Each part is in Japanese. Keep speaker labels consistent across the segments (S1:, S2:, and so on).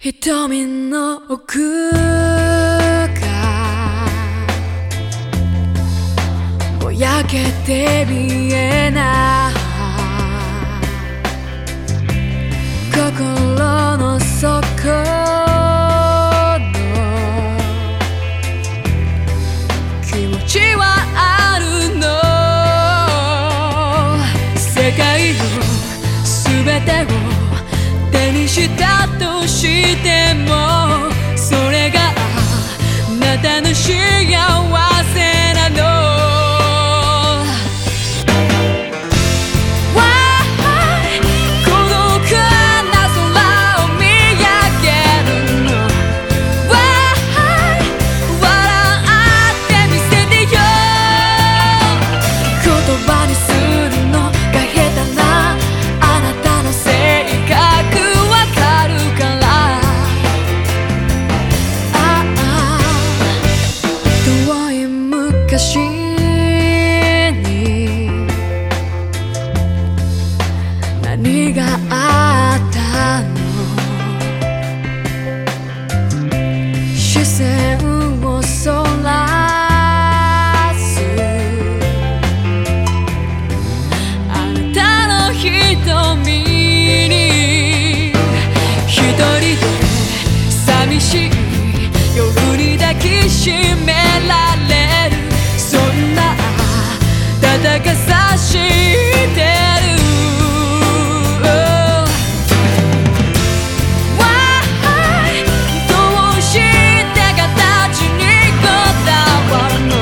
S1: 瞳の奥がぼやけて見えない心の底の気持ちはあるの。世界の全てを手にしたとしてもそれがあなたの幸せなの。昔に何があったの。視線をそらすあなたの瞳に一人で寂しい夜に抱きしめられるそんな暖かさ知ってる。どうして形にこだわるの。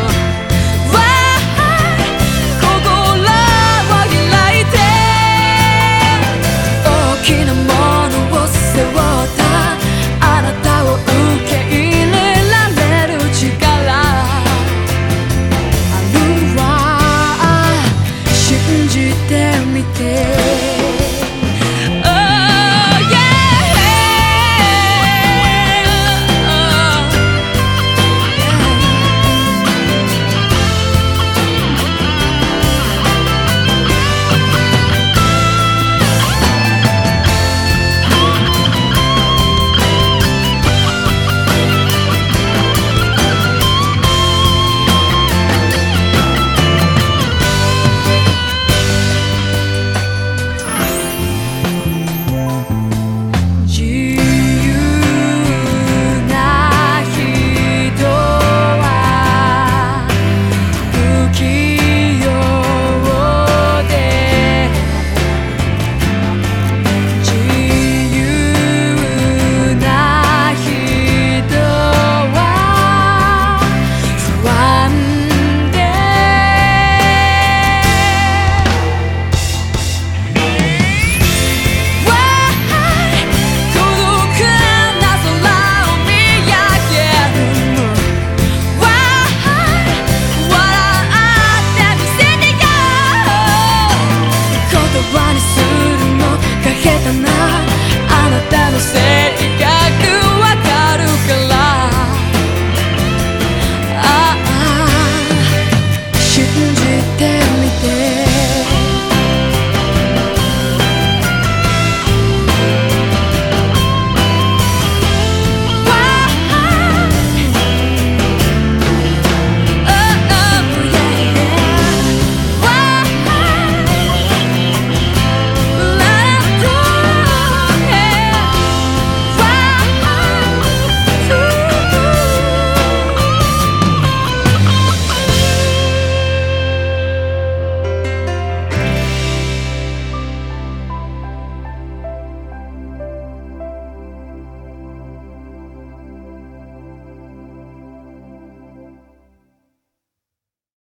S1: 心を開いて大きなものを背負ったあなたを受け入れられる力信じてみて。あなたのせい